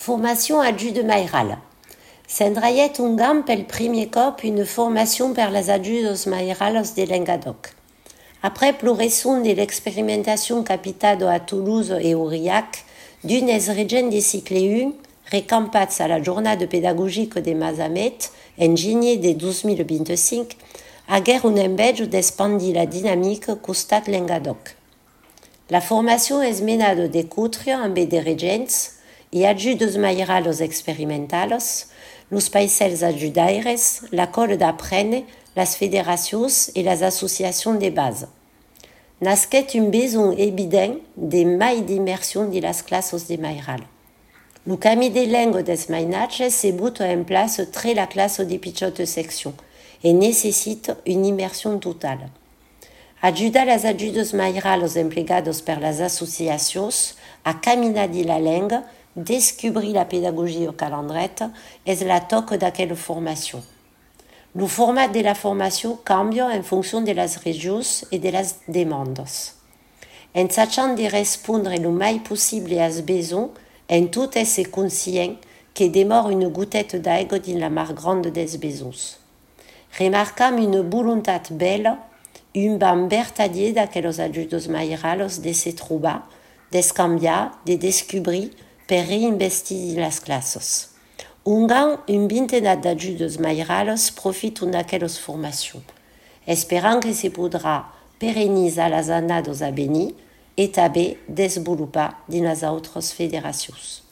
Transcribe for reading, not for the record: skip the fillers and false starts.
Formation adjus de Mairal. S'endraiet un gant pel primer cop une formation per les adjus mairalos de l'Engadog. Après ploresson de l'expérimentation capitado a Toulouse et Aurillac, d'une es regen de cycle 1, recampats à la jornada pédagogique de Mazamet, en juillet de 2025, haguer un embedge d'expandir la dynamique costat l'Engadog. La formation es menada de cutre amb de regents e adjudos mairalos experimentalos, los paisels ajudaires, l'accord d'aprene, las federacions et les associations de base. Nasquet un besoin évident de mai d'immersion de las classes de mairal. Le camí de lengue des mainatges se bute en place très la classe de pichote section et nécessite une immersion totale. Ajuda les adjudos mairalos emplegados per les associacions a caminar de la langue, descobrir la pédagogie au calendret és la toc d'aquella formation. Le format de la formation cambia en fonction de les régions et de les demandes. En sachant de répondre le mai possible als besoins, en tout est conscient que demore une goutette d'aigua dans la mar grande des besoins. Remarquam une volontat belle, un ban vertadier d'aquellos adjudos mairalos de se trobar, d'escanviar, de descobrir, per reinvestir les classes. Un vingtenat d'adjudos mairalos profitent d'aquellos formacions, esperant que se podrà perennizar les annados a venir et també desenvolupar dins les altres federacions.